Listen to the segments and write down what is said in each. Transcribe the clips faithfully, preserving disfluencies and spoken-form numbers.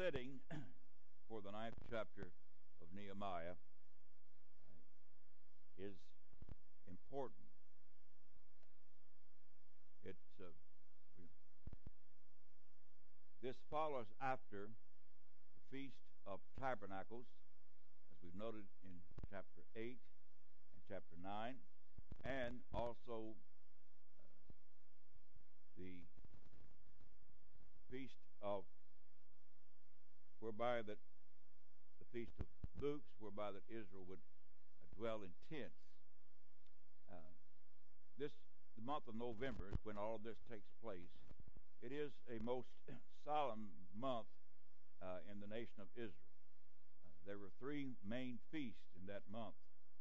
setting for the ninth chapter of Nehemiah uh, is important. It's uh, this follows after the Feast of Tabernacles, as we've noted in chapter eight and chapter nine, and also uh, the Feast of whereby that the Feast of Booths, whereby that Israel would uh, dwell in tents. Uh, this the month of November is when all of this takes place. It is a most solemn month uh, in the nation of Israel. Uh, there were three main feasts in that month: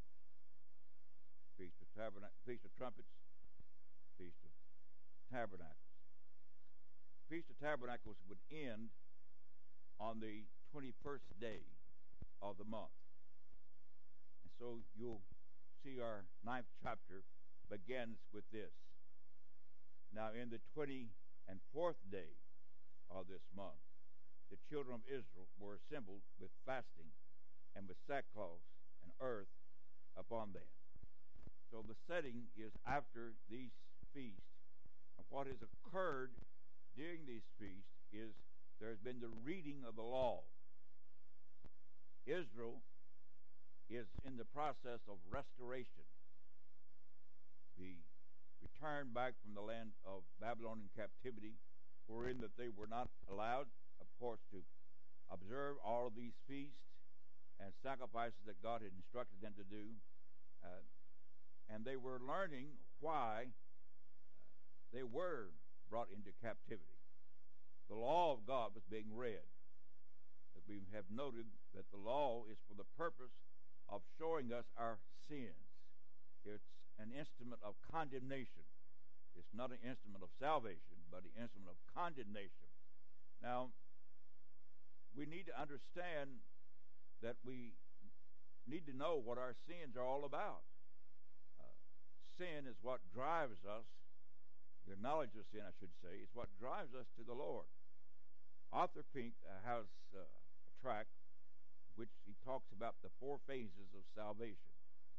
Feast of Tabernacle, Feast of Trumpets, Feast of Tabernacles. Feast of Tabernacles would end on the twenty-first day of the month. And so you'll see our ninth chapter begins with this. Now in the twenty and fourth day of this month, the children of Israel were assembled with fasting and with sackcloth and earth upon them. So the setting is after these feasts. And what has occurred during these feasts is there has been the reading of the law. Israel is in the process of restoration. The return back from the land of Babylonian captivity, wherein that they were not allowed, of course, to observe all of these feasts and sacrifices that God had instructed them to do. Uh, and they were learning why uh, they were brought into captivity. The law of God was being read. As we have noted that the law is for the purpose of showing us our sins. It's an instrument of condemnation. It's not an instrument of salvation, but an instrument of condemnation. Now, we need to understand that we need to know what our sins are all about. Uh, sin is what drives us. The knowledge of sin, I should say, is what drives us to the Lord. Arthur Pink uh, has uh, a tract which he talks about the four phases of salvation.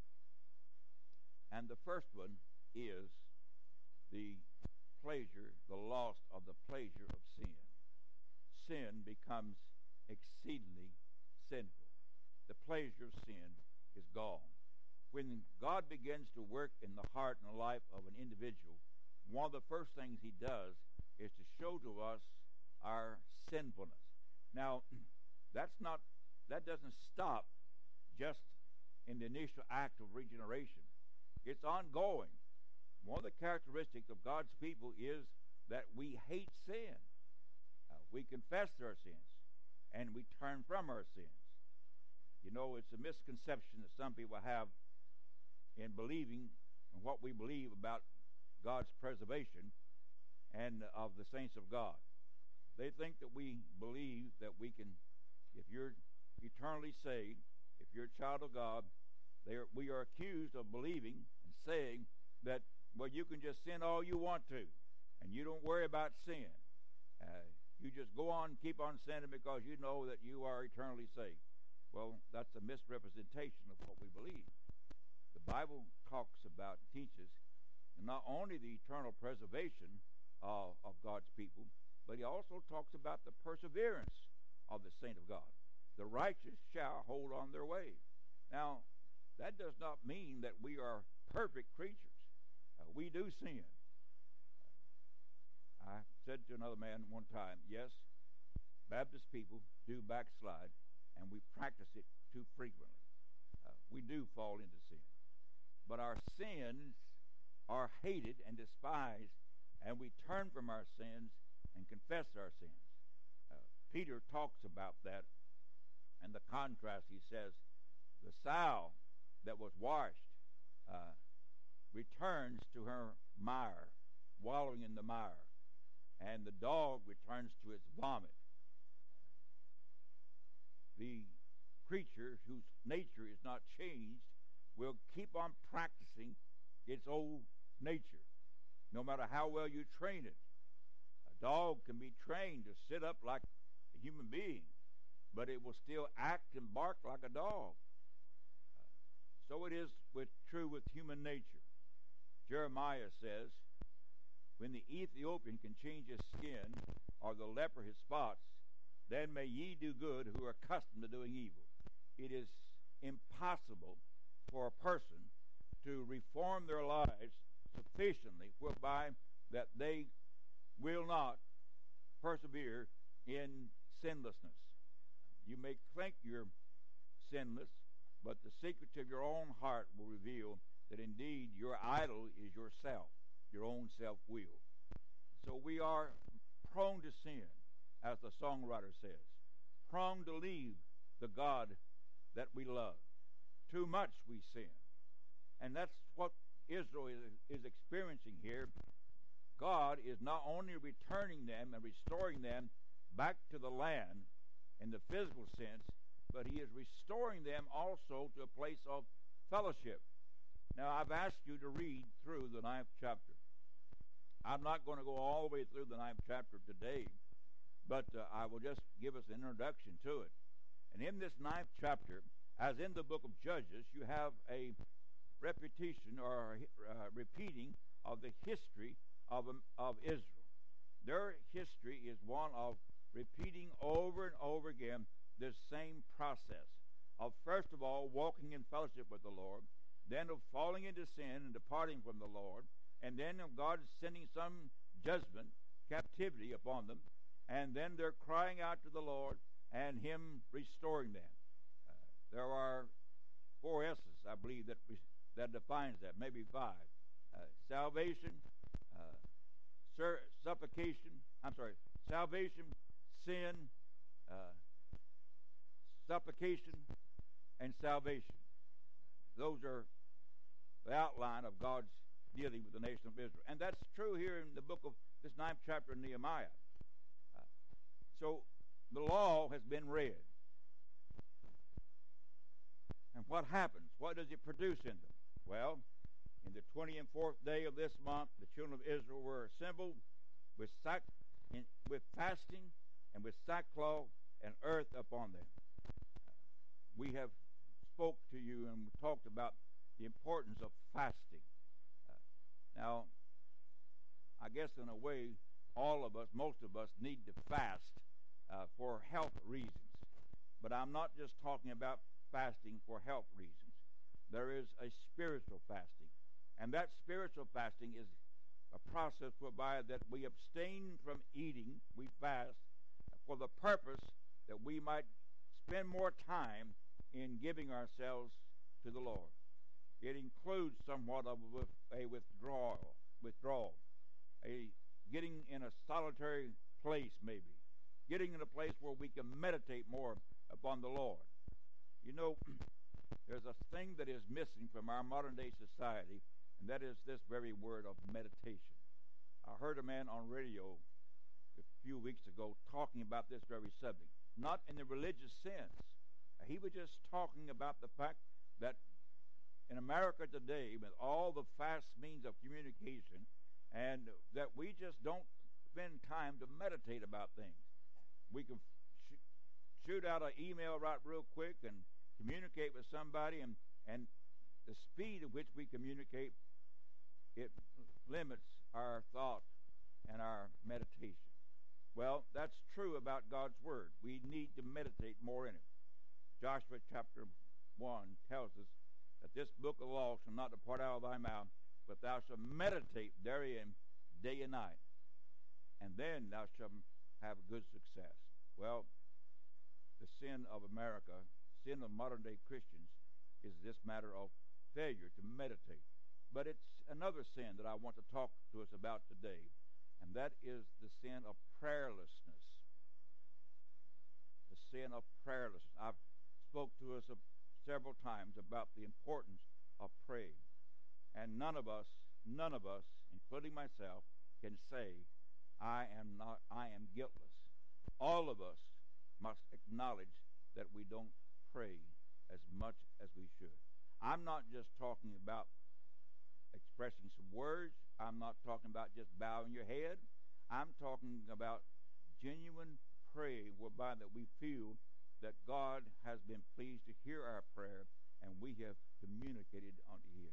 And the first one is the pleasure, the loss of the pleasure of sin. Sin becomes exceedingly sinful. The pleasure of sin is gone. When God begins to work in the heart and the life of an individual, one of the first things he does is to show to us our sinfulness. Now, that's not, that doesn't stop just in the initial act of regeneration. It's ongoing. One of the characteristics of God's people is that we hate sin. Uh, we confess our sins, and we turn from our sins. You know, it's a misconception that some people have in believing in what we believe about God's preservation and of the saints of God. They think that we believe that we can, if you're eternally saved, if you're a child of God, they are, we are accused of believing and saying that, well, you can just sin all you want to, and you don't worry about sin. Uh, you just go on and keep on sinning because you know that you are eternally saved. Well, that's a misrepresentation of what we believe. The Bible talks about, teaches, not only the eternal preservation uh, of God's people, but he also talks about the perseverance of the saint of God. The righteous shall hold on their way. Now, that does not mean that we are perfect creatures. Uh, we do sin. I said to another man one time, yes, Baptist people do backslide, and we practice it too frequently. Uh, we do fall into sin. But our sins are hated and despised, and we turn from our sins and confess our sins. Uh, Peter talks about that, and the contrast, he says, the sow that was washed uh, returns to her mire, wallowing in the mire, and the dog returns to its vomit. The creature whose nature is not changed will keep on practicing its old nature, no matter how well you train it. A dog can be trained to sit up like a human being, but it will still act and bark like a dog. So it is with true with human nature. Jeremiah says, when the Ethiopian can change his skin, or the leper his spots, then may ye do good who are accustomed to doing evil. It is impossible for a person to reform their lives sufficiently whereby that they will not persevere in sinlessness. You may think you're sinless, but the secrets of your own heart will reveal that indeed your idol is yourself, your own self-will. So we are prone to sin, as the songwriter says, prone to leave the God that we love. Too much we sin. And that's what Israel is, is experiencing here. God is not only returning them and restoring them back to the land in the physical sense, but he is restoring them also to a place of fellowship. Now, I've asked you to read through the ninth chapter. I'm not going to go all the way through the ninth chapter today, but uh, I will just give us an introduction to it. And in this ninth chapter, as in the book of Judges, you have a repetition or uh, repeating of the history of, um, of Israel. Their history is one of repeating over and over again this same process of, first of all, walking in fellowship with the Lord, then of falling into sin and departing from the Lord, and then of God sending some judgment, captivity upon them, and then they're crying out to the Lord and him restoring them. Uh, there are four S's, I believe, that that defines that, maybe five. Uh, salvation, uh, sur- supplication, I'm sorry, salvation, sin, uh, supplication, and salvation. Those are the outline of God's dealing with the nation of Israel. And that's true here in the book of this ninth chapter of Nehemiah. Uh, so the law has been read. And what happens? What does it produce in them? Well, in the twentieth and fourth day of this month, the children of Israel were assembled with sack, in, with fasting and with sackcloth and earth upon them. We have spoke to you and talked about the importance of fasting. Uh, now, I guess in a way, all of us, most of us, need to fast uh, for health reasons. But I'm not just talking about fasting for health reasons. There is a spiritual fasting. And that spiritual fasting is a process whereby that we abstain from eating, we fast, for the purpose that we might spend more time in giving ourselves to the Lord. It includes somewhat of a withdrawal, withdrawal, a getting in a solitary place maybe, getting in a place where we can meditate more upon the Lord. You know, there's a thing that is missing from our modern day society, and that is this very word of meditation. I heard a man on radio a few weeks ago talking about this very subject, not in the religious sense. He was just talking about the fact that in America today, with all the fast means of communication, and that we just don't spend time to meditate about things. We can sh- shoot out an email right real quick and communicate with somebody, and, and the speed at which we communicate, it limits our thought and our meditation. Well, that's true about God's Word. We need to meditate more in it. Joshua chapter one tells us that this book of law shall not depart out of thy mouth, but thou shalt meditate therein day and night, and then thou shalt have good success. Well, the sin of America, sin of modern-day Christians, is this matter of failure to meditate. But it's another sin that I want to talk to us about today, and that is the sin of prayerlessness. The sin of prayerlessness. I've spoke to us uh, several times about the importance of praying. And none of us, none of us, including myself, can say, I am not, I am guiltless. All of us must acknowledge that we don't pray as much as we should. I'm not just talking about expressing some words. I'm not talking about just bowing your head. I'm talking about genuine praying whereby that we feel that God has been pleased to hear our prayer, and we have communicated unto him.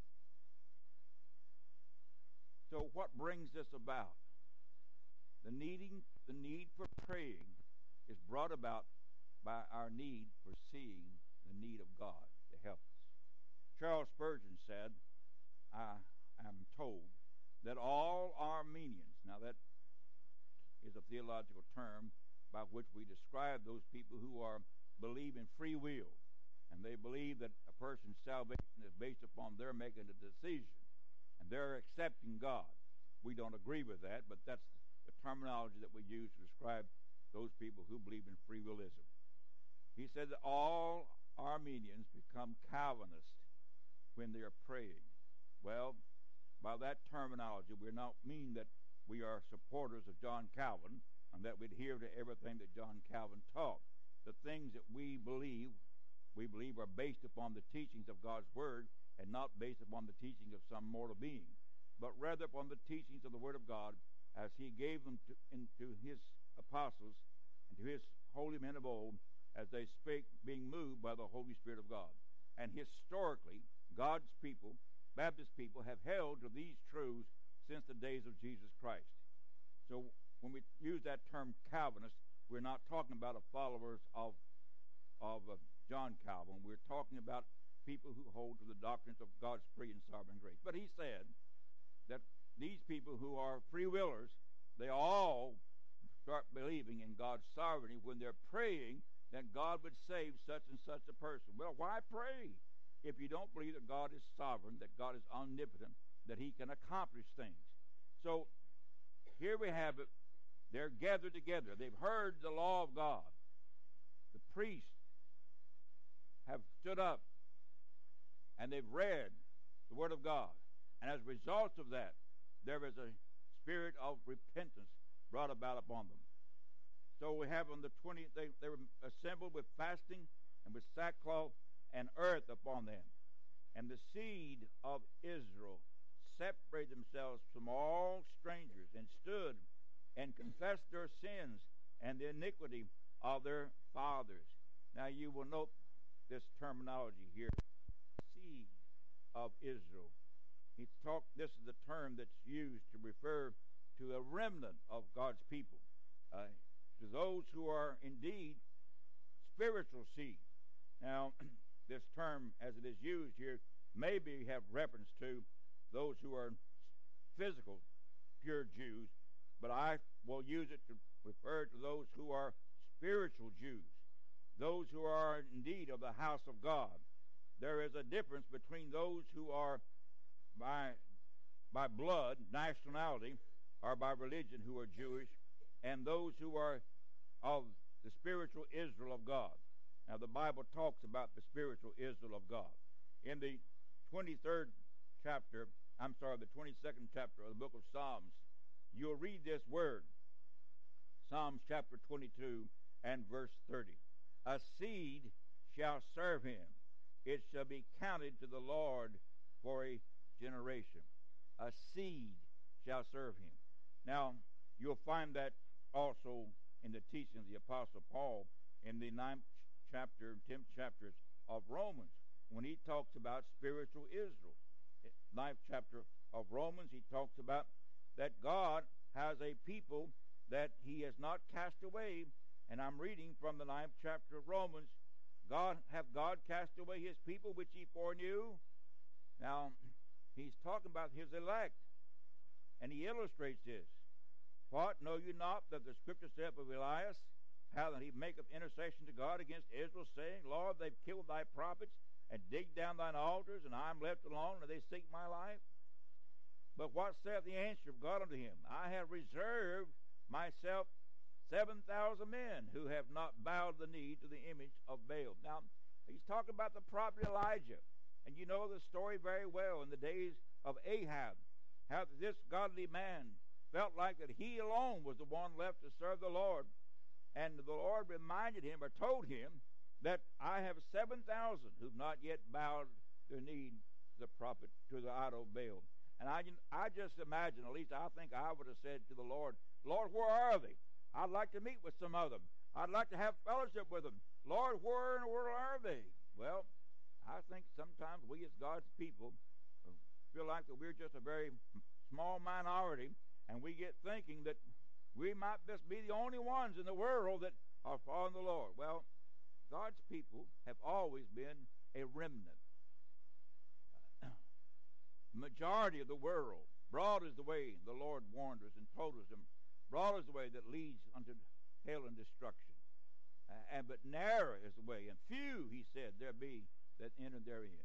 So what brings this about? The needing, the need for praying is brought about by our need for seeing the need of God to help us. Charles Spurgeon said, I am told that all Armenians, now that is a theological term by which we describe those people who are believe in free will, and they believe that a person's salvation is based upon their making a decision and they're accepting God. We don't agree with that, but that's the terminology that we use to describe those people who believe in free willism. He said that all Armenians become Calvinists when they are praying. Well, by that terminology, we don't mean that we are supporters of John Calvin and that we adhere to everything that John Calvin taught. The things that we believe, we believe are based upon the teachings of God's Word and not based upon the teaching of some mortal being, but rather upon the teachings of the Word of God as he gave them to, into his apostles and to his holy men of old as they spake, being moved by the Holy Spirit of God. And historically, God's people, Baptist people, have held to these truths since the days of Jesus Christ. So when we use that term Calvinist, we're not talking about a followers of, of uh, John Calvin. We're talking about people who hold to the doctrines of God's free and sovereign grace. But he said that these people who are free willers, they all start believing in God's sovereignty when they're praying that God would save such and such a person. Well, why pray if you don't believe that God is sovereign, that God is omnipotent, that he can accomplish things? So here we have it. They're gathered together. They've heard the law of God. The priests have stood up and they've read the Word of God. And as a result of that, there is a spirit of repentance brought about upon them. So we have on the twentieth, they, they were assembled with fasting and with sackcloth and earth upon them. And the seed of Israel separated themselves from all strangers and stood and confessed their sins and the iniquity of their fathers. Now you will note this terminology here, seed of Israel. He's talk, this is the term that's used to refer to a remnant of God's people, uh, to those who are indeed spiritual seed. Now, this term, as it is used here, maybe have reference to those who are physical, pure Jews, but I will use it to refer to those who are spiritual Jews, those who are indeed of the house of God. There is a difference between those who are by, by blood, nationality, or by religion who are Jewish, and those who are of the spiritual Israel of God. Now, the Bible talks about the spiritual Israel of God. In the twenty-third chapter, I'm sorry, the twenty-second chapter of the book of Psalms, you'll read this word, Psalms chapter twenty-two and verse thirty. A seed shall serve him. It shall be counted to the Lord for a generation. A seed shall serve him. Now, you'll find that also in the teaching of the Apostle Paul in the ninth chapter, tenth chapters of Romans, when he talks about spiritual Israel. Ninth chapter of Romans, he talks about that God has a people that he has not cast away. And I'm reading from the ninth chapter of Romans. God, have God cast away his people which he foreknew? Now, he's talking about his elect. And he illustrates this. What, know you not that the scripture saith of Elias, how that he maketh intercession to God against Israel, saying, Lord, they've killed thy prophets, and digged down thine altars, and I am left alone, and they seek my life? But what saith the answer of God unto him? I have reserved myself seven thousand men who have not bowed the knee to the image of Baal. Now, he's talking about the prophet Elijah. And you know the story very well in the days of Ahab, how this godly man felt like that he alone was the one left to serve the Lord. And the Lord reminded him or told him that I have seven thousand who've not yet bowed their knee to the prophet, to the idol Baal. And I, I just imagine, at least I think I would have said to the Lord, Lord, where are they? I'd like to meet with some of them. I'd like to have fellowship with them. Lord, where in the world are they? Well, I think sometimes we as God's people feel like that we're just a very small minority, and we get thinking that we might just be the only ones in the world that are following the Lord. Well, God's people have always been a remnant. The majority of the world, broad is the way the Lord warned us and told us, and broad is the way that leads unto hell and destruction. Uh, and but narrow is the way, and few, he said, there be that enter therein.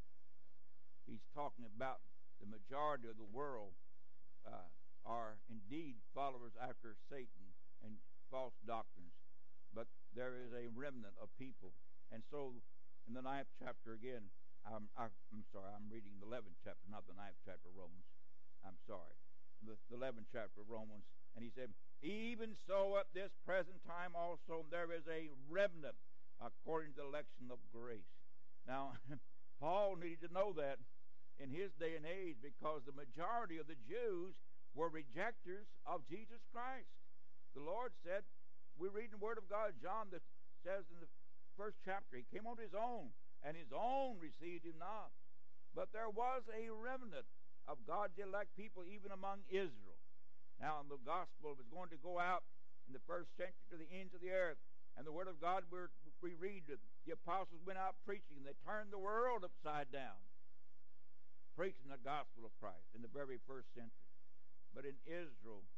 He's talking about the majority of the world uh, are indeed followers after Satan and false doctrines, but there is a remnant of people. And so, in the ninth chapter again, I'm, I'm sorry, I'm reading the eleventh chapter, not the ninth chapter of Romans. I'm sorry, the, the eleventh chapter of Romans. And he said, even so at this present time also there is a remnant according to the election of grace. Now, Paul needed to know that in his day and age, because the majority of the Jews were rejectors of Jesus Christ. The Lord said, we read in the Word of God, John that says in the first chapter, he came on his own, and his own received him not. But there was a remnant of God's elect people even among Israel. Now, the gospel was going to go out in the first century to the ends of the earth. And the Word of God, we're, we read that the apostles went out preaching, and they turned the world upside down, preaching the gospel of Christ in the very first century. But in Israel,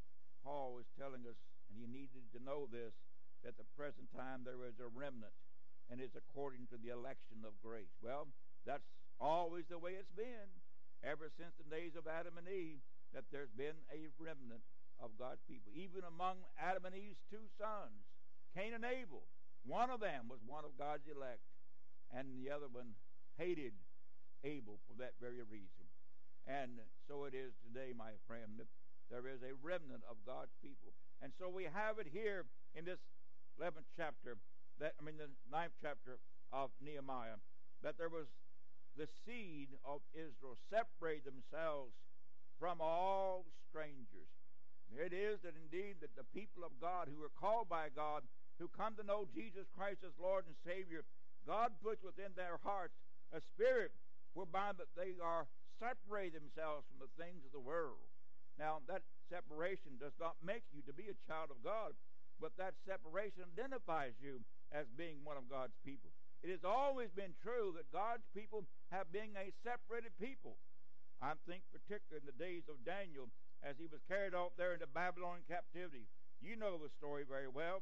Paul was telling us, and he needed to know this, that at the present time there is a remnant, and it's according to the election of grace. Well, that's always the way it's been, ever since the days of Adam and Eve, that there's been a remnant of God's people. Even among Adam and Eve's two sons, Cain and Abel, one of them was one of God's elect, and the other one hated Abel for that very reason. And so it is today, my friend, that there is a remnant of God's people. And so we have it here in this eleventh chapter, that I mean the ninth chapter of Nehemiah, that there was the seed of Israel separate themselves from all strangers. It is that indeed that the people of God who are called by God, who come to know Jesus Christ as Lord and Savior, God puts within their hearts a spirit whereby that they are separate themselves from the things of the world. Now, that separation does not make you to be a child of God, but that separation identifies you as being one of God's people. It has always been true that God's people have been a separated people. I think particularly in the days of Daniel, as he was carried out there into Babylonian captivity. You know the story very well,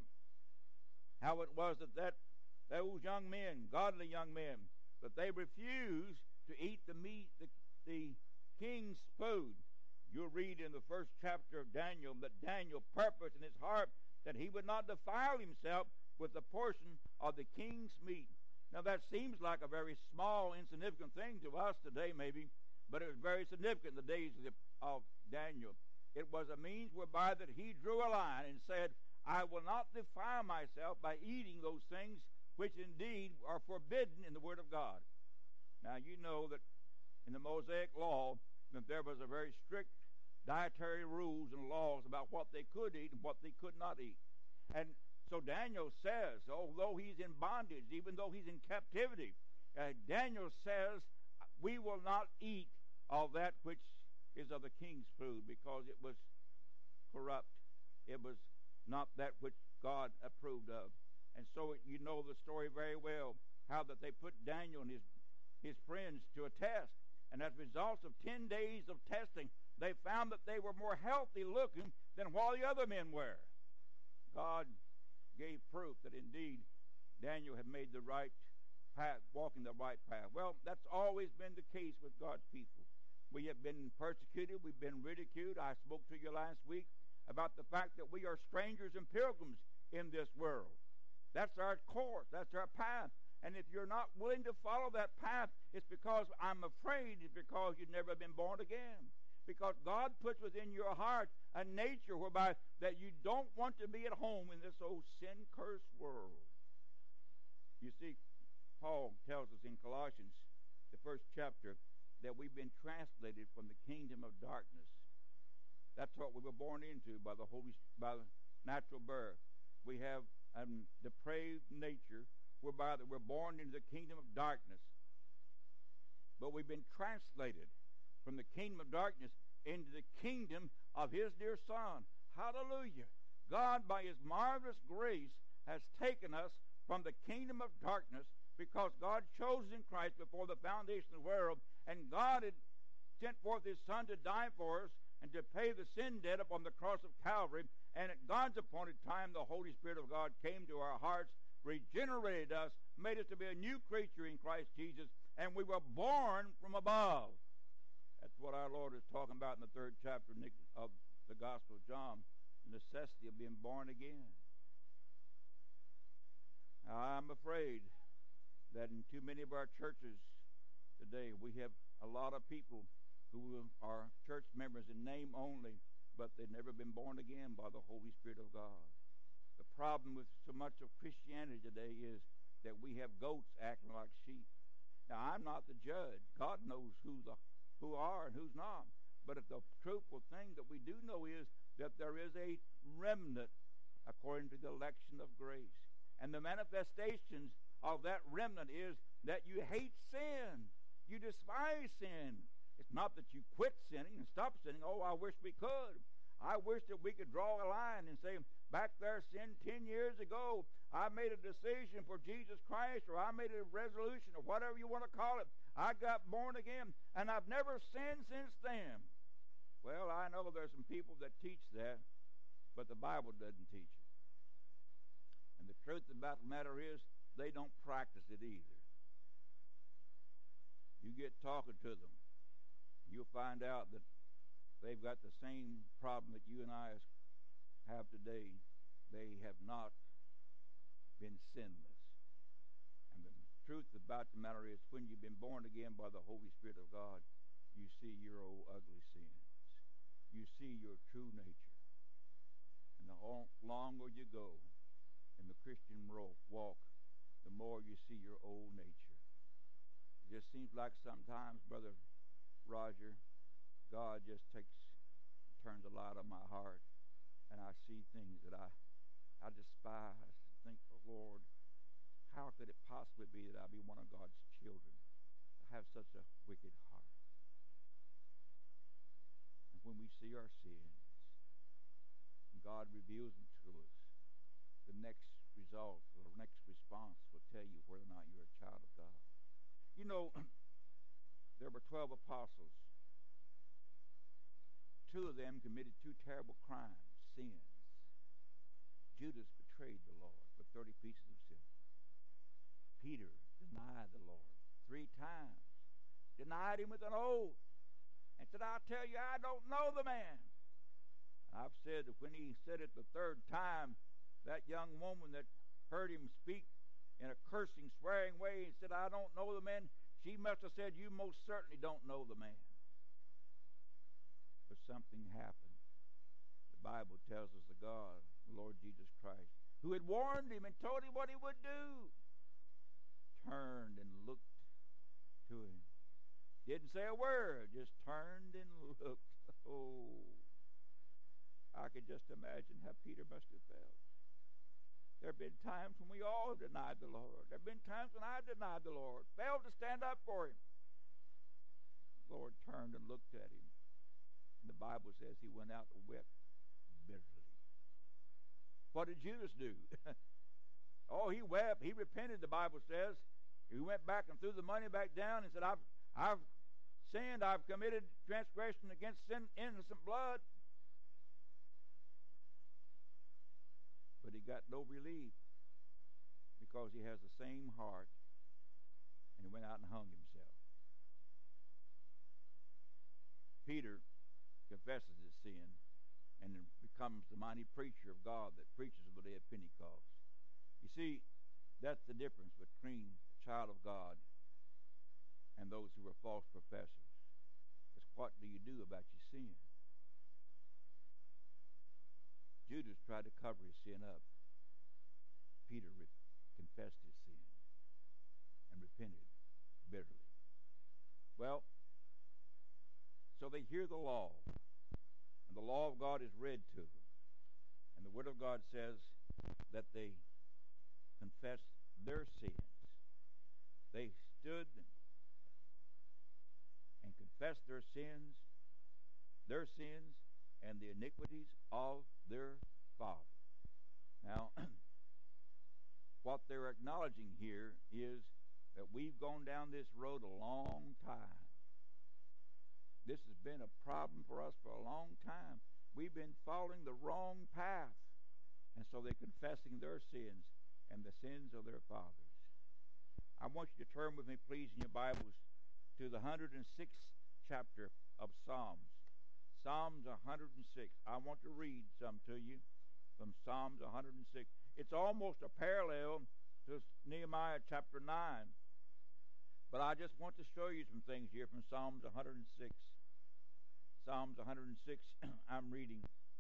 how it was that, that those young men, godly young men, that they refused to eat the meat, the, the king's food. You'll read in the first chapter of Daniel that Daniel purposed in his heart that he would not defile himself with a portion of the king's meat. Now that seems like a very small, insignificant thing to us today maybe, but it was very significant in the days of, the, of Daniel. It was a means whereby that he drew a line and said, I will not defile myself by eating those things which indeed are forbidden in the Word of God. Now you know that in the Mosaic law that there was a very strict dietary rules and laws about what they could eat and what they could not eat. And so Daniel says, although he's in bondage, even though he's in captivity, uh, Daniel says, we will not eat of that which is of the king's food, because it was corrupt. It was not that which God approved of. And so you know the story very well, how that they put Daniel and his, his friends to a test. And as a result of ten days of testing, they found that they were more healthy looking than while the other men were. God gave proof that indeed Daniel had made the right path, walking the right path. Well, that's always been the case with God's people. We have been persecuted. We've been ridiculed. I spoke to you last week about the fact that we are strangers and pilgrims in this world. That's our course. That's our path. And if you're not willing to follow that path, it's because, I'm afraid, it's because you've never been born again. Because God puts within your heart a nature whereby that you don't want to be at home in this old sin-cursed world. You see, Paul tells us in Colossians, the first chapter, that we've been translated from the kingdom of darkness. That's what we were born into by the Holy, by the natural birth. We have and depraved nature, whereby that we're born into the kingdom of darkness. But we've been translated from the kingdom of darkness into the kingdom of his dear Son. Hallelujah. God, by his marvelous grace, has taken us from the kingdom of darkness, because God chose in Christ before the foundation of the world, and God had sent forth his Son to die for us and to pay the sin debt upon the cross of Calvary. And at God's appointed time, the Holy Spirit of God came to our hearts, regenerated us, made us to be a new creature in Christ Jesus, and we were born from above. That's what our Lord is talking about in the third chapter of the Gospel of John, the necessity of being born again. Now, I'm afraid that in too many of our churches today, we have a lot of people who are church members in name only, but they've never been born again by the Holy Spirit of God. The problem with so much of Christianity today is that we have goats acting like sheep. Now, I'm not the judge. God knows who the who are and who's not. But if the truthful thing that we do know is that there is a remnant according to the election of grace. And the manifestations of that remnant is that you hate sin. You despise sin. It's not that you quit sinning and stop sinning. Oh, I wish we could. I wish that we could draw a line and say, back there, sin ten years ago, I made a decision for Jesus Christ, or I made a resolution, or whatever you want to call it. I got born again, and I've never sinned since then. Well, I know there's some people that teach that, but the Bible doesn't teach it. And the truth about the matter is, they don't practice it either. You get talking to them, you'll find out that they've got the same problem that you and I have today. They have not been sinless. And the truth about the matter is, when you've been born again by the Holy Spirit of God, you see your old ugly sins. You see your true nature. And the longer you go in the Christian walk, the more you see your old nature. It just seems like sometimes, Brother Roger, God just takes, turns a light on my heart, and I see things that I, I despise. Think, oh Lord, how could it possibly be that I be one of God's children, to have such a wicked heart? And when we see our sins, and God reveals them to us, the next result, or the next response will tell you whether or not you're a child of God. You know, there were twelve apostles. Two of them committed two terrible crimes, sins. Judas betrayed the Lord for thirty pieces of silver. Peter denied the Lord three times. Denied him with an oath. And said, I'll tell you, I don't know the man. And I've said that when he said it the third time, that young woman that heard him speak in a cursing, swearing way and said, I don't know the man, she must have said, you most certainly don't know the man. But something happened. The Bible tells us that God, the Lord Jesus Christ, who had warned him and told him what he would do, turned and looked to him. Didn't say a word, just turned and looked. Oh, I could just imagine how Peter must have felt. There have been times when we all have denied the Lord. There have been times when I've denied the Lord, failed to stand up for him. The Lord turned and looked at him. And the Bible says he went out and wept bitterly. What did Judas do? Oh, he wept. He repented, the Bible says. He went back and threw the money back down and said, I've, I've sinned. I've committed transgression against sin, innocent blood. But he got no relief because he has the same heart, and he went out and hung himself. Peter confesses his sin and becomes the mighty preacher of God that preaches of the day of Pentecost. You see, that's the difference between a child of God and those who are false professors. It's what do you do about your sin? Judas tried to cover his sin up. Peter re- confessed his sin and repented bitterly. Well, so they hear the law, and the law of God is read to them. And the Word of God says that they confessed their sins. They stood and confessed their sins, their sins, and the iniquities of their father. Now, what they're acknowledging here is that we've gone down this road a long time. This has been a problem for us for a long time. We've been following the wrong path. And so they're confessing their sins and the sins of their fathers. I want you to turn with me, please, in your Bibles to the one hundred sixth chapter of Psalms. Psalms one hundred six. I want to read some to you from Psalms one hundred six. It's almost a parallel to Nehemiah chapter nine. But I just want to show you some things here from Psalms one hundred six. Psalms one hundred six, I'm reading.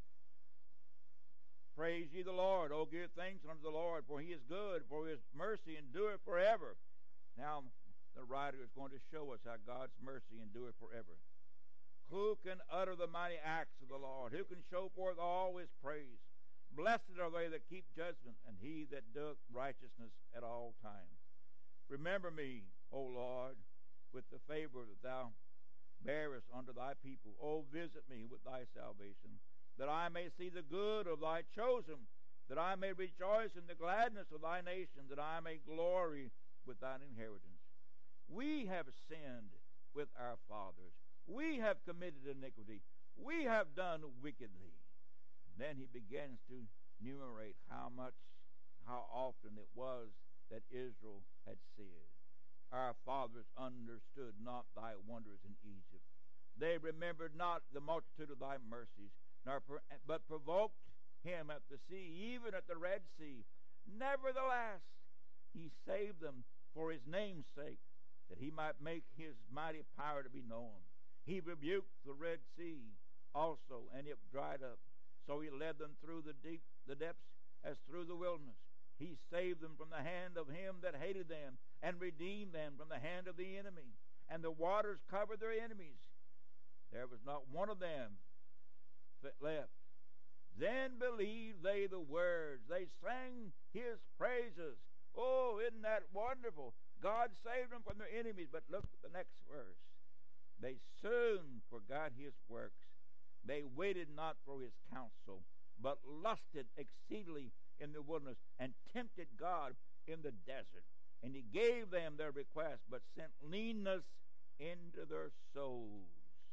Praise ye the Lord. Oh, give thanks unto the Lord, for he is good, for his mercy endureth forever. Now, the writer is going to show us how God's mercy endureth forever. Who can utter the mighty acts of the Lord? Who can show forth all his praise? Blessed are they that keep judgment, and he that doeth righteousness at all times. Remember me, O Lord, with the favor that thou bearest unto thy people. O visit me with thy salvation, that I may see the good of thy chosen, that I may rejoice in the gladness of thy nation, that I may glory with thine inheritance. We have sinned with our fathers. We have committed iniquity. We have done wickedly. Then he begins to enumerate how much, how often it was that Israel had sinned. Our fathers understood not thy wonders in Egypt. They remembered not the multitude of thy mercies, nor per, but provoked him at the sea, even at the Red Sea. Nevertheless, he saved them for his name's sake, that he might make his mighty power to be known. He rebuked the Red Sea also, and it dried up. So he led them through the deep, the depths, as through the wilderness. He saved them from the hand of him that hated them, and redeemed them from the hand of the enemy. And the waters covered their enemies. There was not one of them that left. Then believed they the words. They sang his praises. Oh, isn't that wonderful? God saved them from their enemies. But look at the next verse. They soon forgot his works. They waited not for his counsel, but lusted exceedingly in the wilderness, and tempted God in the desert. And he gave them their request, but sent leanness into their souls.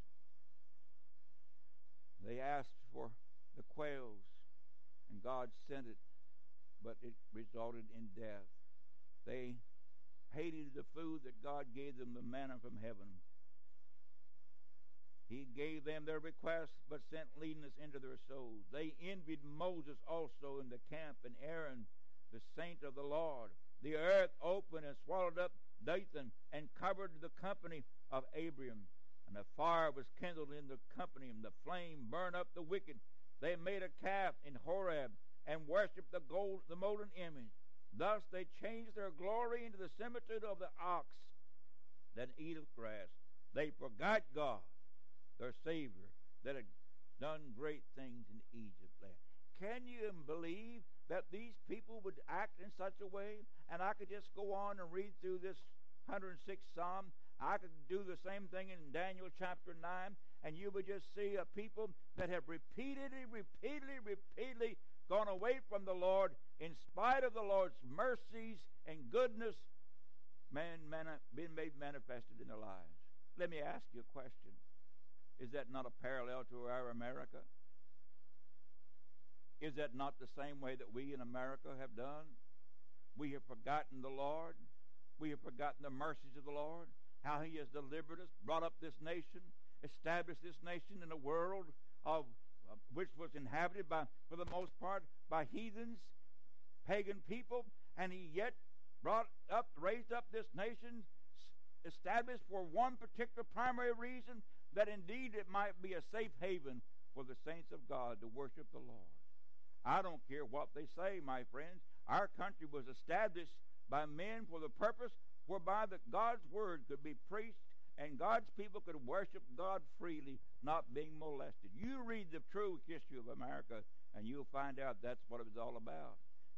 They asked for the quails, and God sent it, but it resulted in death. They hated the food that God gave them, the manna from heaven. He gave them their request, but sent leanness into their souls. They envied Moses also in the camp, and Aaron, the saint of the Lord. The earth opened and swallowed up Dathan, and covered the company of Abiram. And a fire was kindled in the company, and the flame burned up the wicked. They made a calf in Horeb, and worshipped the gold, the molten image. Thus they changed their glory into the similitude of the ox that eateth grass. They forgot God, their Savior, that had done great things in Egypt land. Can you believe that these people would act in such a way? And I could just go on and read through this one hundred sixth Psalm. I could do the same thing in Daniel chapter nine, and you would just see a people that have repeatedly, repeatedly, repeatedly gone away from the Lord in spite of the Lord's mercies and goodness man, man, being made manifested in their lives. Let me ask you a question. Is that not a parallel to our America? Is that not the same way that we in America have done? We have forgotten the Lord. We have forgotten the mercies of the Lord, how he has delivered us, brought up this nation, established this nation in a world of uh, which was inhabited by, for the most part, by heathens, pagan people, and he yet brought up, raised up this nation, established for one particular primary reason, that indeed it might be a safe haven for the saints of God to worship the Lord. I don't care what they say, my friends. Our country was established by men for the purpose whereby that God's word could be preached and God's people could worship God freely, not being molested. You read the true history of America, and you'll find out that's what it was all about.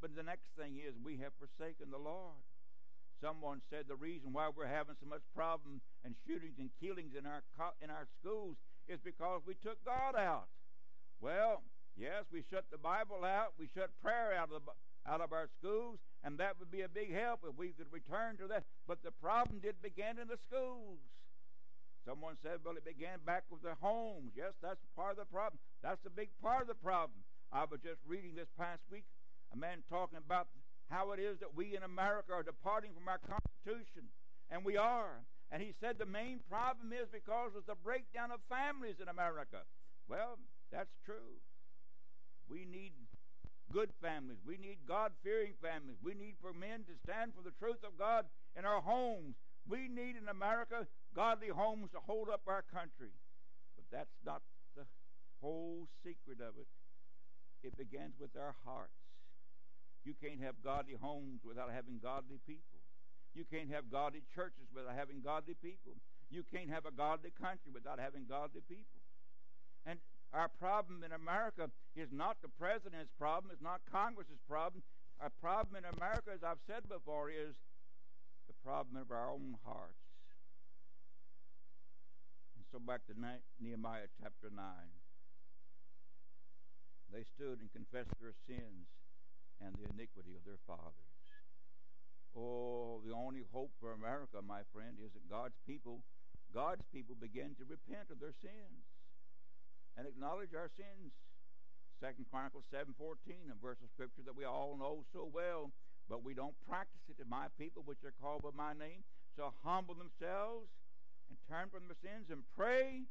But the next thing is we have forsaken the Lord. Someone said the reason why we're having so much problem and shootings and killings in our co- in our schools is because we took God out. Well, yes, we shut the Bible out. We shut prayer out of the, out of our schools, and that would be a big help if we could return to that. But the problem did begin in the schools. Someone said, well, it began back with the homes. Yes, that's part of the problem. That's a big part of the problem. I was just reading this past week, a man talking about how it is that we in America are departing from our Constitution, and we are. And he said the main problem is because of the breakdown of families in America. Well, that's true. We need good families. We need God-fearing families. We need for men to stand for the truth of God in our homes. We need in America godly homes to hold up our country. But that's not the whole secret of it. It begins with our hearts. You can't have godly homes without having godly people. You can't have godly churches without having godly people. You can't have a godly country without having godly people. And our problem in America is not the president's problem. It's not Congress's problem. Our problem in America, as I've said before, is the problem of our own hearts. And so back to Nehemiah chapter nine. They stood and confessed their sins and the iniquity of their fathers. Oh, the only hope for America, my friend, is that God's people, God's people begin to repent of their sins and acknowledge our sins. Second Chronicles seven fourteen, a verse of Scripture that we all know so well, but we don't practice it. To my people, which are called by my name, shall humble themselves and turn from their sins and pray.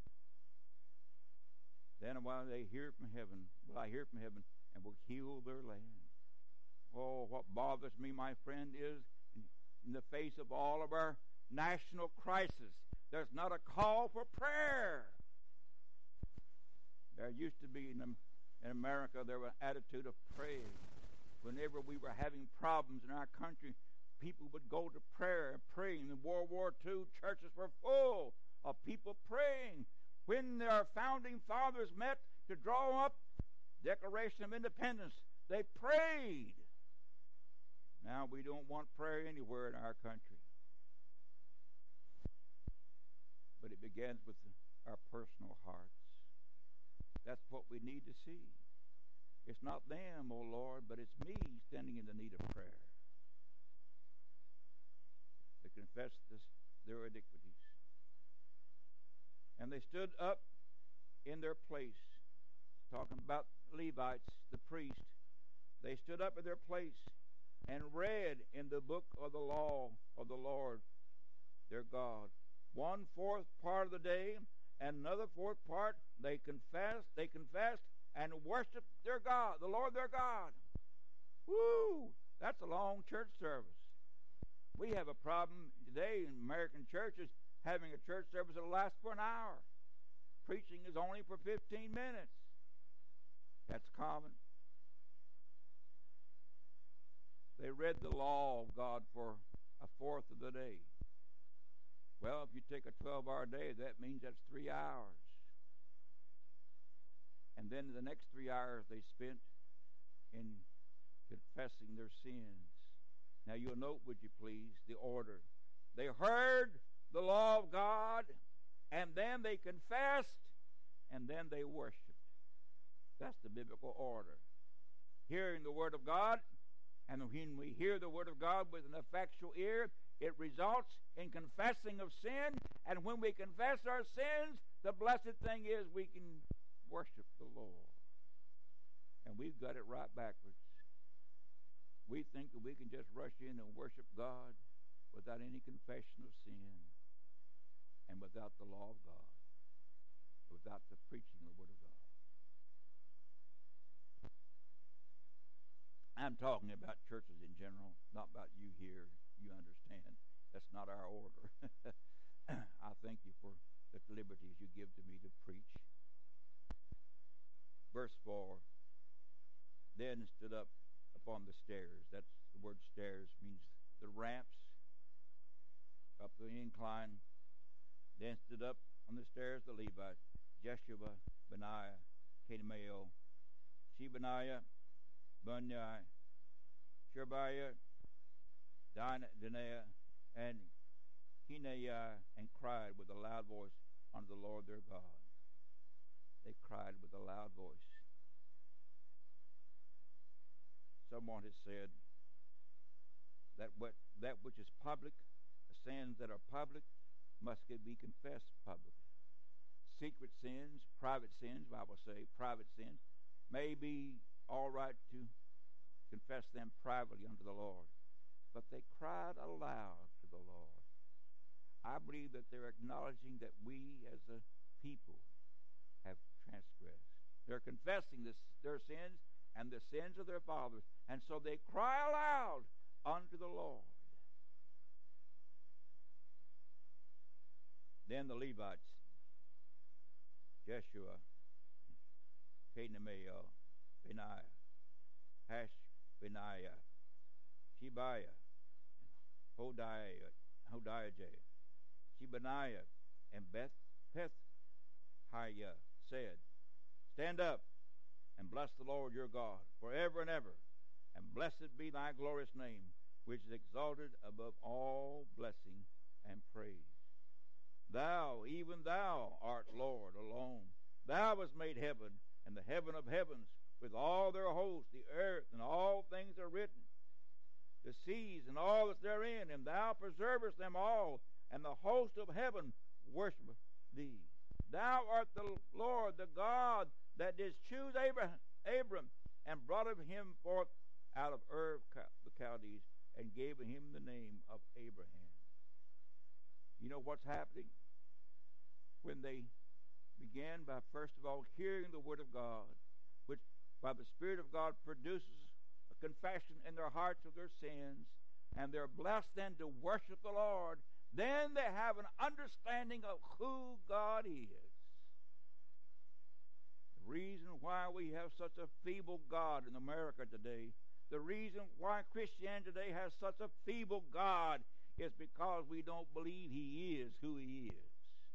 Then while they hear from heaven, will I hear from heaven and will heal their land. Oh, what bothers me, my friend, is in, in the face of all of our national crisis, there's not a call for prayer. There used to be in, in America, there was an attitude of praying. Whenever we were having problems in our country, people would go to prayer and praying. In World War Two, churches were full of people praying. When our founding fathers met to draw up Declaration of Independence, they prayed. Now we don't want prayer anywhere in our country. But it begins with our personal hearts. That's what we need to see. It's not them, oh Lord, but it's me standing in the need of prayer. They confessed this, their iniquities. And they stood up in their place, talking about Levites, the priest. They stood up in their place and read in the book of the law of the Lord their God. One fourth part of the day, and another fourth part, they confessed, they confessed and worshiped their God, the Lord their God. Woo! That's a long church service. We have a problem today in American churches having a church service that will last for an hour. Preaching is only for fifteen minutes. That's common. They read the law of God for a fourth of the day. Well, if you take a twelve-hour day, that means that's three hours. And then the next three hours they spent in confessing their sins. Now you'll note, would you please, the order. They heard the law of God, and then they confessed, and then they worshiped. That's the biblical order. Hearing the word of God, and when we hear the word of God with an effectual ear, it results in confessing of sin, and when we confess our sins, the blessed thing is we can worship the Lord. And we've got it right backwards. We think that we can just rush in and worship God without any confession of sin and without the law of God, without the preaching of the word of God. I'm talking about churches in general, not about you here. You understand. That's not our order. I thank you for the liberties you give to me to preach. Verse four, then stood up upon the stairs. That's the word stairs, means the ramps up the incline. Then stood up on the stairs the Levites, Jeshua, Benaiah, Kadmiel, Shebaniah, Bunni, Sherebiah, Dinah, and Kenaiah, and cried with a loud voice unto the Lord their God. They cried with a loud voice. Someone has said that what that which is public, the sins that are public, must be confessed publicly. Secret sins, private sins, the Bible say, private sins, may be all right to confess them privately unto the Lord. But they cried aloud to the Lord. I believe that they're acknowledging that we as a people have transgressed. They're confessing this, their sins and the sins of their fathers. And so they cry aloud unto the Lord. Then the Levites, Jeshua, Kadmiel, Benaiah, Hashbaniah, Shebiah, Hodiah, Hodiah, Shebaniah, and Beth Pethiah said, Stand up and bless the Lord your God forever and ever, and blessed be thy glorious name, which is exalted above all blessing and praise. Thou, even thou, art Lord alone. Thou hast made heaven and the heaven of heavens, with all their hosts, the earth and all things are written, the seas and all that's therein, and thou preservest them all, and the host of heaven worship thee. Thou art the Lord, the God that didst choose Abraham, Abram, and brought him forth out of Ur the Chaldees, and gave him the name of Abraham. You know what's happening? When they began by, first of all, hearing the word of God, which by the Spirit of God produces a confession in their hearts of their sins, and they're blessed then to worship the Lord, then they have an understanding of who God is. The reason why we have such a feeble God in America today, the reason why Christianity today has such a feeble God, is because we don't believe He is who He is.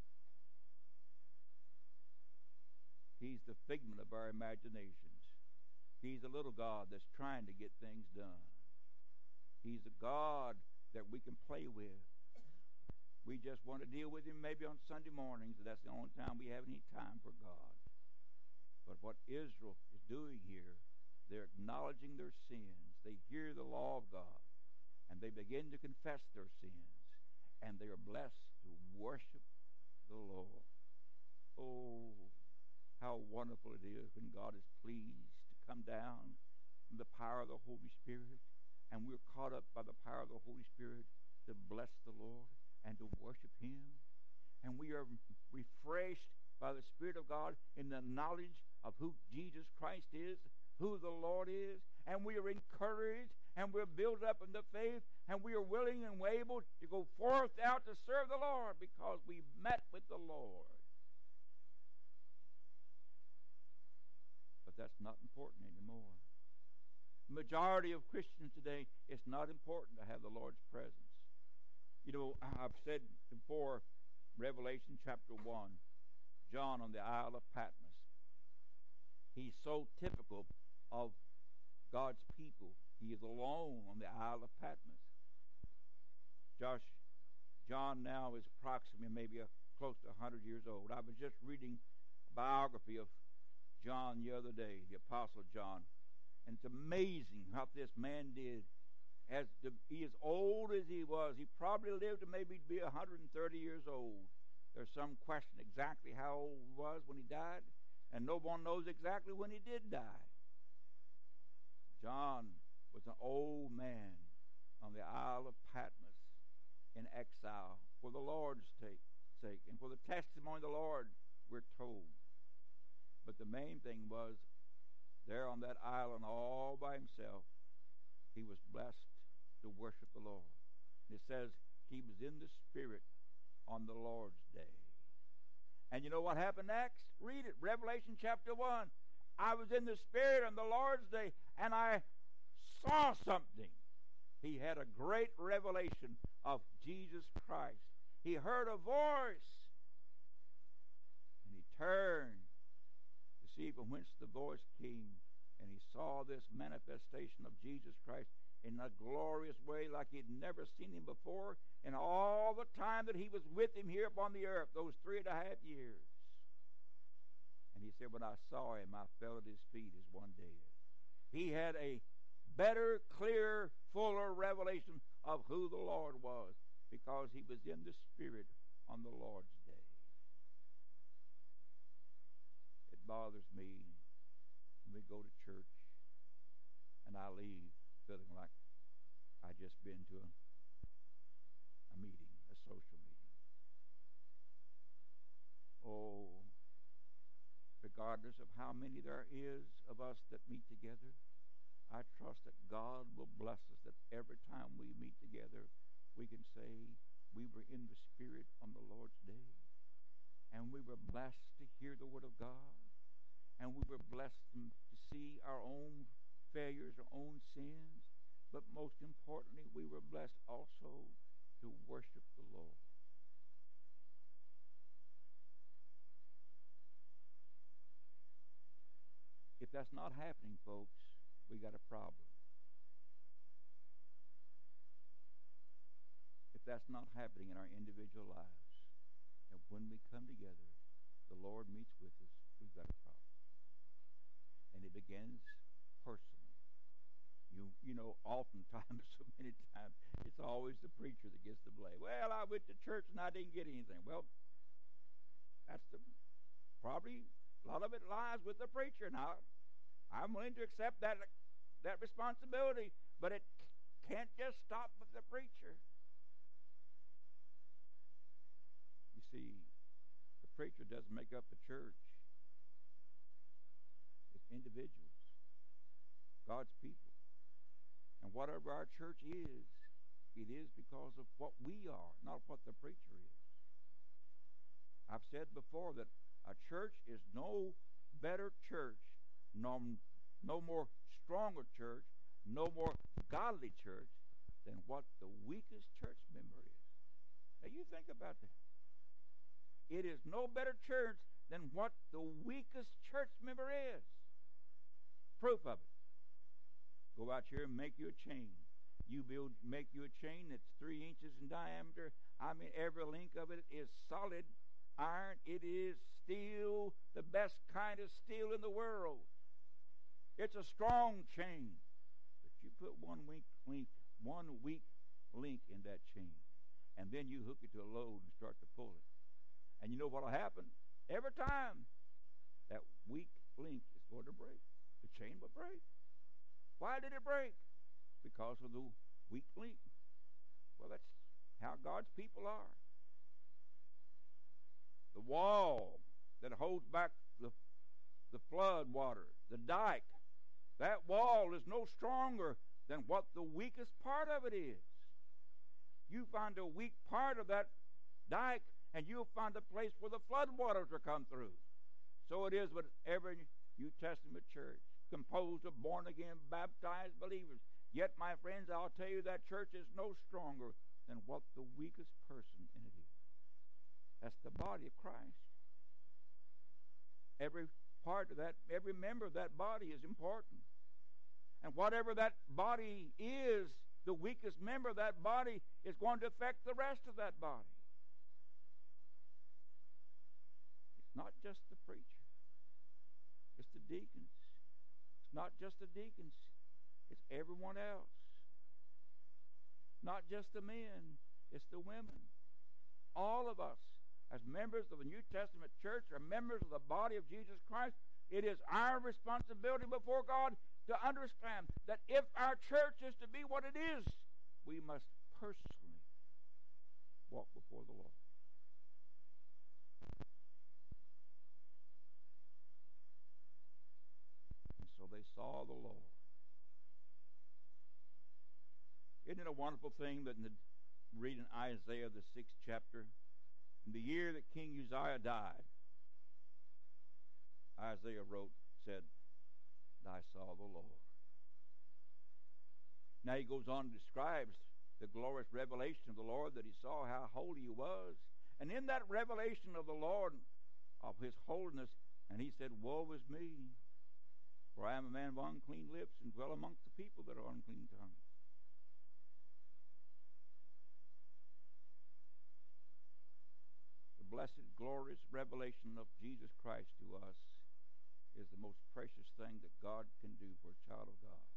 He's the figment of our imaginations. He's a little God that's trying to get things done. He's a God that we can play with. We just want to deal with Him maybe on Sunday mornings, and that's the only time we have any time for God. But what Israel is doing here, they're acknowledging their sins. They hear the law of God, and they begin to confess their sins, and they are blessed to worship the Lord. Oh, how wonderful it is when God is pleased to come down in the power of the Holy Spirit, and we're caught up by the power of the Holy Spirit to bless the Lord and to worship Him. And we are refreshed by the Spirit of God in the knowledge of who Jesus Christ is, who the Lord is, and we are encouraged, and we're built up in the faith, and we are willing and able to go forth out to serve the Lord because we met with the Lord. But that's not important anymore. The majority of Christians today, it's not important to have the Lord's presence. You know, I've said before, Revelation chapter one, John on the Isle of Patmos. He's so typical of God's people. He is alone on the Isle of Patmos. Josh, John now is approximately maybe a, close to one hundred years old. I was just reading a biography of John the other day, the Apostle John. And it's amazing what this man did. As to be as old as he was, he probably lived to maybe be one hundred thirty years old. There's some question exactly how old he was when he died, and no one knows exactly when he did die. John was an old man on the Isle of Patmos in exile for the Lord's sake, and for the testimony of the Lord, we're told. But the main thing was, there on that island all by himself, he was blessed to worship the Lord. And it says he was in the Spirit on the Lord's day. And you know what happened next? Read it, Revelation chapter one. I was in the Spirit on the Lord's day, and I saw something. He had a great revelation of Jesus Christ. He heard a voice, and he turned see from whence the voice came, and he saw this manifestation of Jesus Christ in a glorious way like he'd never seen him before in all the time that he was with him here upon the earth, those three and a half years. And he said, when I saw him, I fell at his feet as one dead. He had a better, clearer, fuller revelation of who the Lord was because he was in the Spirit on the Lord's day. It bothers me when we go to church and I leave feeling like I just been to a, a meeting, a social meeting. Oh, regardless of how many there is of us that meet together, I trust that God will bless us, that every time we meet together, we can say we were in the Spirit on the Lord's day, and we were blessed to hear the Word of God, and we were blessed to see our own failures, our own sins, but most importantly, we were blessed also to worship the Lord. If that's not happening, folks, we got a problem. If that's not happening in our individual lives, and when we come together, the Lord meets with us, we've got a problem. And it begins personally. You you know, oftentimes, so many times, it's always the preacher that gets the blame. Well, I went to church and I didn't get anything. Well, that's the probably a lot of it lies with the preacher. Now, I'm willing to accept that that responsibility, but it can't just stop with the preacher. You see, the preacher doesn't make up the church. It's individuals, God's people. And whatever our church is, it is because of what we are, not what the preacher is. I've said before that a church is no better church, no, no more stronger church, no more godly church than what the weakest church member is. Now you think about that. It is no better church than what the weakest church member is. Proof of it. Go out here and make you a chain. You build, make you a chain that's three inches in diameter. I mean, every link of it is solid iron. It is steel, the best kind of steel in the world. It's a strong chain. But you put one weak link, one weak link in that chain, and then you hook it to a load and start to pull it. And you know what will happen? Every time that weak link is going to break. The chain will break. Why did it break? Because of the weak link. Well, that's how God's people are. The wall that holds back the, the flood water, the dike, that wall is no stronger than what the weakest part of it is. You find a weak part of that dike, and you'll find a place where the flood waters will come through. So it is with every New Testament church, composed of born-again, baptized believers. Yet, my friends, I'll tell you that church is no stronger than what the weakest person in it is. That's the body of Christ. Every part of that, every member of that body is important. And whatever that body is, the weakest member of that body is going to affect the rest of that body. It's not just the preacher. It's the deacons. It's not just the deacons. It's everyone else. Not just the men. It's the women. All of us, as members of the New Testament church, are members of the body of Jesus Christ. It is our responsibility before God to understand that if our church is to be what it is, we must personally walk before the Lord. And so they saw the Lord. Isn't it a wonderful thing that in the reading Isaiah, the sixth chapter, in the year that King Uzziah died, Isaiah wrote, said, I saw the Lord. Now he goes on and describes the glorious revelation of the Lord, that he saw how holy he was. And in that revelation of the Lord, of his holiness, and he said, woe is me, for I am a man of unclean lips, and dwell amongst the people that are unclean tongues. blessed, glorious revelation of Jesus Christ to us is the most precious thing that God can do for a child of God.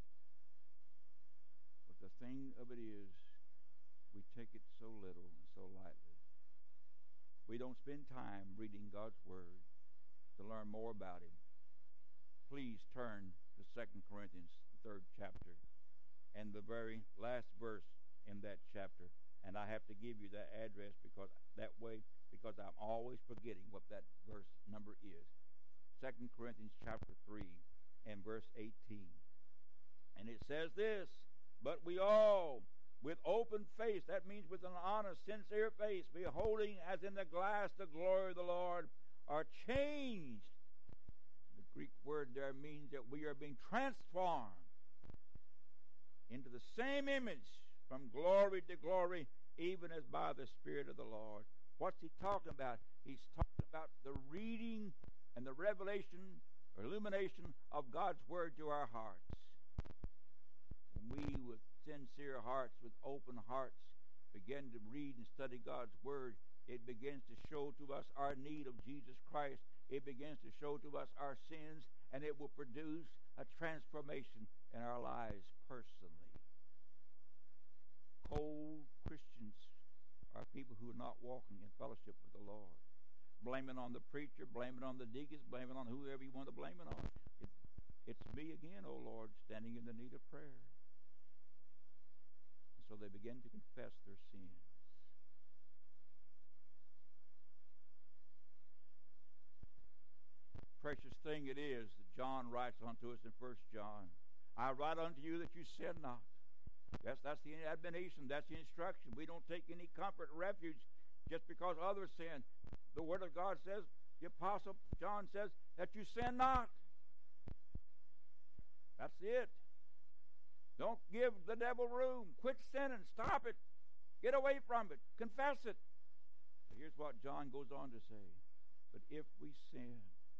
But the thing of it is, we take it so little and so lightly. We don't spend time reading God's Word to learn more about Him. Please turn to Second Corinthians, the third chapter, and the very last verse in that chapter. And I have to give you that address because that way, because I'm always forgetting what that verse number is. Second Corinthians chapter three and verse eighteen. And it says this, but we all, with open face, that means with an honest, sincere face, beholding as in the glass the glory of the Lord, are changed. The Greek word there means that we are being transformed into the same image from glory to glory, even as by the Spirit of the Lord. What's he talking about? He's talking about the reading and the revelation or illumination of God's Word to our hearts. When we, with sincere hearts, with open hearts, begin to read and study God's Word, it begins to show to us our need of Jesus Christ. It begins to show to us our sins, and it will produce a transformation in our lives personally. Cold Christians are people who are not walking in fellowship with the Lord. Blame it on the preacher, blame it on the deacons, blame it on whoever you want to blame it on. It, it's me again, O Lord, standing in the need of prayer. And so they begin to confess their sins. Precious thing it is that John writes unto us in First John. I write unto you that you sin not. That's, that's the admonition. That's the instruction. We don't take any comfort or refuge just because others sin. The Word of God says, the Apostle John says, that you sin not. That's it. Don't give the devil room. Quit sinning. Stop it. Get away from it. Confess it. But here's what John goes on to say. But if we sin,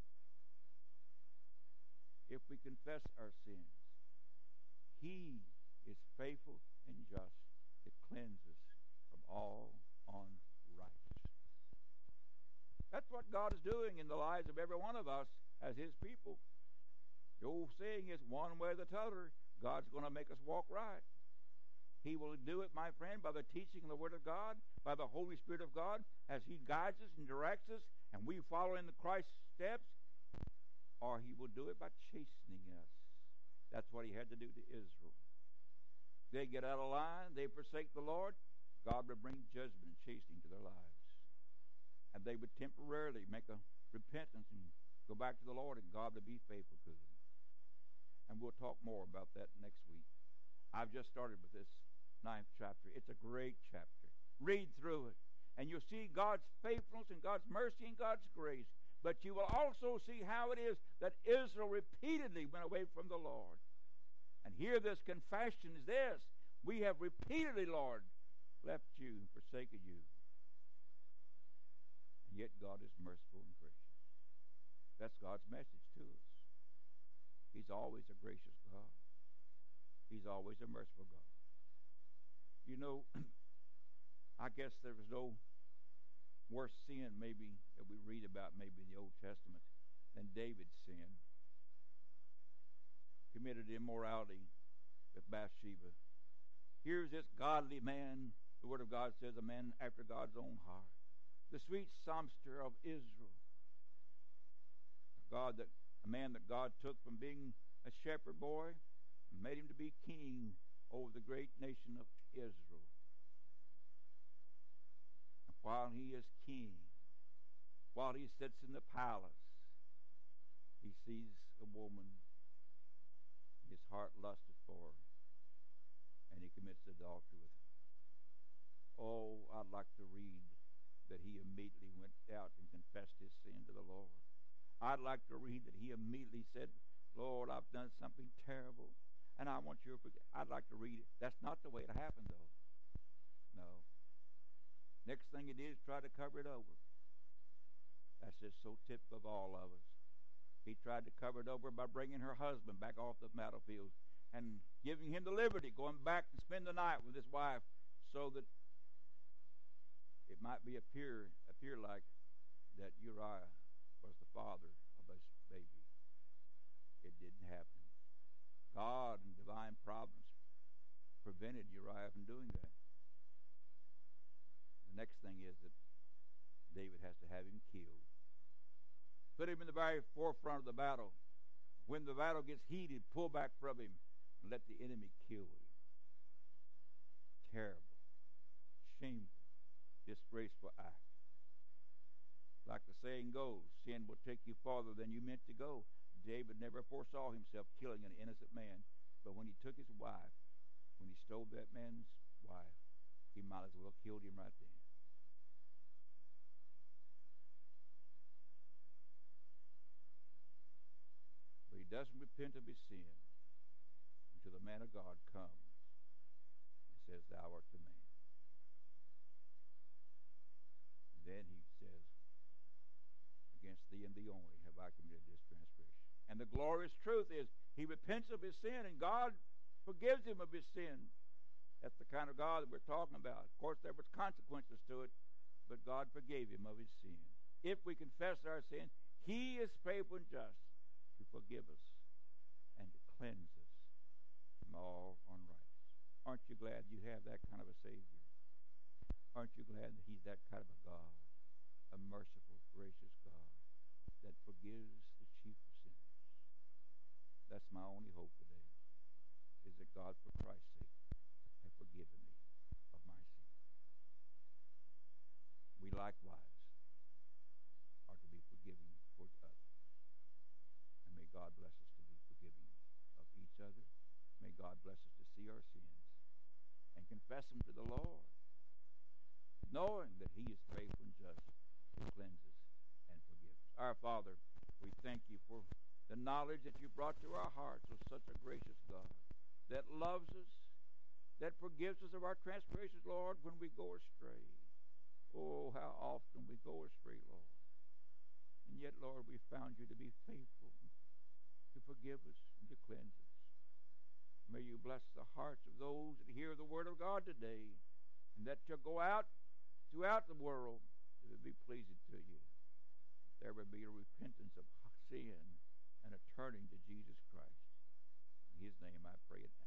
if we confess our sins, He is faithful and just to cleanse us from all unrighteousness. That's what God is doing in the lives of every one of us as His people. The old saying is, one way or the other, God's going to make us walk right. He will do it, my friend, by the teaching of the Word of God, by the Holy Spirit of God, as He guides us and directs us, and we follow in the Christ's steps, or He will do it by chastening us. That's what He had to do to Israel. They get out of line, they forsake the Lord, God would bring judgment and chastening to their lives. And they would temporarily make a repentance and go back to the Lord, and God would be faithful to them. And we'll talk more about that next week. I've just started with this ninth chapter. It's a great chapter. Read through it, and you'll see God's faithfulness and God's mercy and God's grace. But you will also see how it is that Israel repeatedly went away from the Lord. And here this confession is this. We have repeatedly, Lord, left you, forsaken you. And yet God is merciful and gracious. That's God's message to us. He's always a gracious God. He's always a merciful God. You know, I guess there was no worse sin maybe that we read about maybe in the Old Testament than David's sin. Committed immorality with Bathsheba. Here's this godly man, the Word of God says, a man after God's own heart. The sweet songster of Israel. A God that a man that God took from being a shepherd boy and made him to be king over the great nation of Israel. And while he is king, while he sits in the palace, he sees a woman his heart lusted for, and he commits adultery with her. Oh, I'd like to read that he immediately went out and confessed his sin to the Lord. I'd like to read that he immediately said, Lord, I've done something terrible, and I want you to forgive. I'd like to read it. That's not the way it happened, though. No. Next thing he did is try to cover it over. That's just so typical of all of us. He tried to cover it over by bringing her husband back off the battlefield and giving him the liberty, going back and spend the night with his wife so that it might be appear that appear like that Uriah was the father of this baby. It didn't happen. God in divine providence prevented Uriah from doing that. The next thing is that David has to have him killed. Put him in the very forefront of the battle. When the battle gets heated, pull back from him and let the enemy kill him. Terrible, shameful, disgraceful act. Like the saying goes, sin will take you farther than you meant to go. David never foresaw himself killing an innocent man, but when he took his wife, when he stole that man's wife, he might as well have killed him right then. But he doesn't repent of his sin until the man of God comes and says, "Thou art the man." And then he says, "Against thee and thee only have I committed this transgression." And the glorious truth is, he repents of his sin, and God forgives him of his sin. That's the kind of God that we're talking about. Of course, there was consequences to it, but God forgave him of his sin. If we confess our sin, he is faithful and just to forgive us and to cleanse us from all unrighteousness. Aren't you glad you have that kind of a Savior? Aren't you glad that he's that kind of a God, a merciful, gracious God that forgives the chief of sinners? That's my only hope today, is that God, for Christ's sake, has forgiven me of my sin. We likewise are to be forgiving towards others. And may God bless us to be forgiving of each other. May God bless us to see our sins and confess them to the Lord, knowing that he is faithful and just to cleanse us and forgive us. Our Father, we thank you for the knowledge that you brought to our hearts of such a gracious God that loves us, that forgives us of our transgressions, Lord, when we go astray. Oh, how often we go astray, Lord. And yet, Lord, we found you to be faithful, to forgive us and to cleanse us. May you bless the hearts of those that hear the word of God today, and that shall go out throughout the world, that it be pleasing to you. There will be a repentance of sin and a turning to Jesus Christ. In his name I pray it now.